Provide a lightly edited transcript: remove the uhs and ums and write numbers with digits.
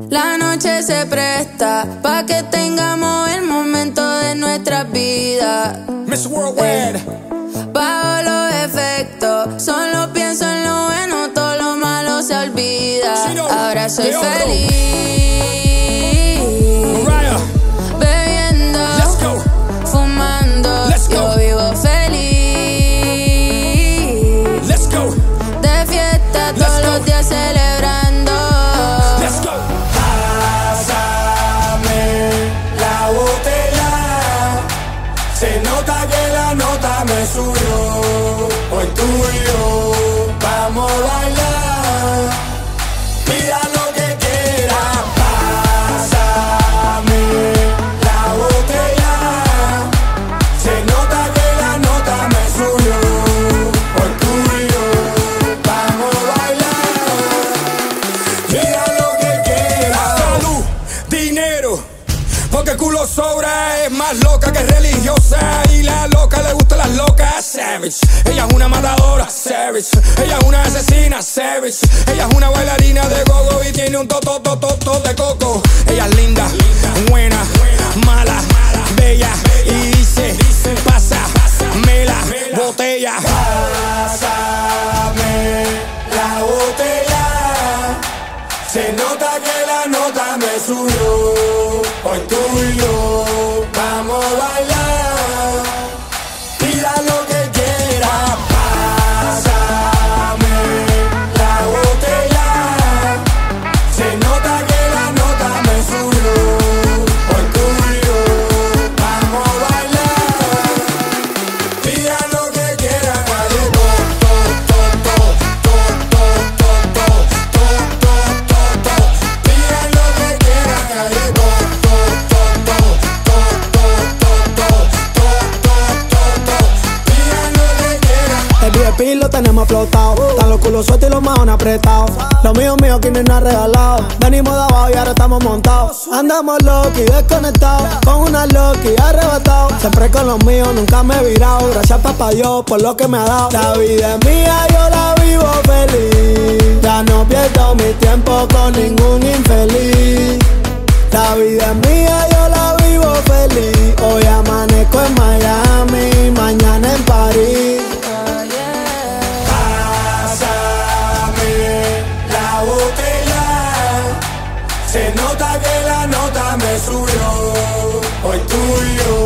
La noche se presta pa' que tengamos el momento de nuestras vidas. Miss Worldwide. Bajo los efectos, solo pienso en lo bueno, todo lo malo se olvida. Ahora soy feliz, bebiendo, fumando, yo vivo feliz. De fiesta todos los días celebrando. Pásame la botella, se nota que la nota me subió. Hoy tú y yo vamos a bailar, pida lo que quiera. Pásame la botella, se nota que la nota me subió. Hoy tú y yo vamos a bailar, pida lo que quiera. Salud, dinero, porque el culo sobra, es más loca que religiosa. Y la loca le gustan las locas. Savage, ella es una matadora. Savage, ella es una asesina. Savage, ella es una bailarina de gogo y tiene un to de coco. Ella es linda, buena, mala, bella y dice, pásame la botella. Pásame la botella, se nota que la nota me subió. Hoy tú y yo vamos a bailar, pida lo que quiera. Pásame la botella, se nota que la nota me subió. Hoy tú y yo vamos a bailar, pida lo que quiera. Pida lo que quiera, el VIP lo tenemos explotado, están los culos sueltos y los maones apretados. Lo mío, aquí no hay nada regalado. Venimos de abajo y ahora estamos montados. Andamos loki, desconectados, con una loki arrebatado. Siempre con los míos, nunca me he virado. Gracias papá Dios por lo que me ha dado. La vida es mía, yo la vivo feliz. Ya no pierdo mi tiempo con ningún infeliz. La vida es mía, yo la vivo feliz. Hoy amanezco en Miami, mañana en París. Se nota que la nota me subió. Hoy tú y yo